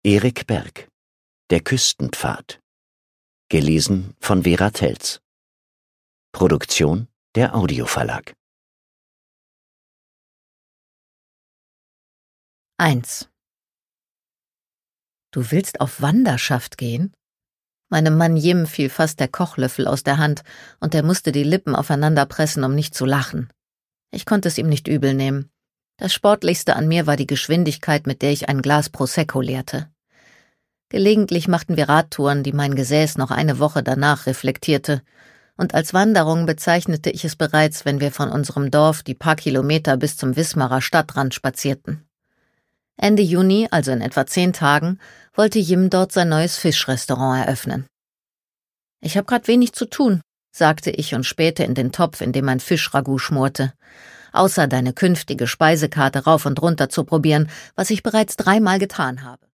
Erik Berg, Der Küstenpfad. Gelesen von Vera Telz. Produktion der Audioverlag. 1. Du willst auf Wanderschaft gehen? Meinem Mann Jim fiel fast der Kochlöffel aus der Hand und er musste die Lippen aufeinander pressen, um nicht zu lachen. Ich konnte es ihm nicht übel nehmen. Das Sportlichste an mir war die Geschwindigkeit, mit der ich ein Glas Prosecco leerte. Gelegentlich machten wir Radtouren, die mein Gesäß noch eine Woche danach reflektierte, und als Wanderung bezeichnete ich es bereits, wenn wir von unserem Dorf die paar Kilometer bis zum Wismarer Stadtrand spazierten. Ende Juni, also in etwa 10 Tagen, wollte Jim dort sein neues Fischrestaurant eröffnen. »Ich habe grad wenig zu tun«, sagte ich und spähte in den Topf, in dem mein Fischragout schmorte. »Außer deine künftige Speisekarte rauf und runter zu probieren, was ich bereits 3-mal getan habe.«